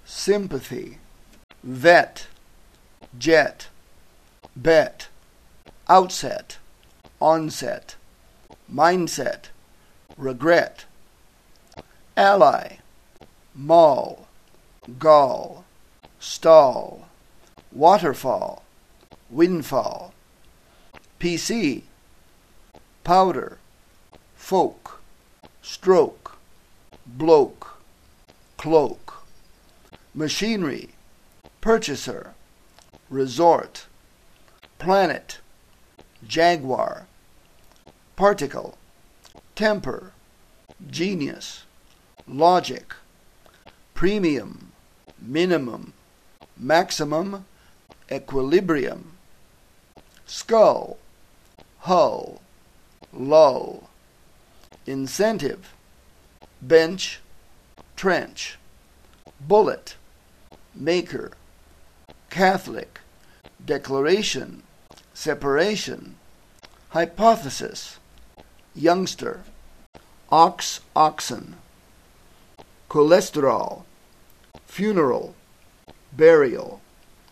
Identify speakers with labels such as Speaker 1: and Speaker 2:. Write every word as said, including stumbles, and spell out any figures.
Speaker 1: sympathy, vet, jet, bet, outset, onset, mindset, regret, ally, mall, gall, stall, waterfall, windfall, P C, powder, folk, stroke, bloke, cloak, machinery, purchaser, resort, planet, jaguar, particle, temper, genius, logic, premium, minimum, maximum, equilibrium, skull, hull, lull, incentive, bench, trench, bullet, maker, Catholic, declaration, separation, hypothesis, youngster, ox, oxen, cholesterol, funeral, burial,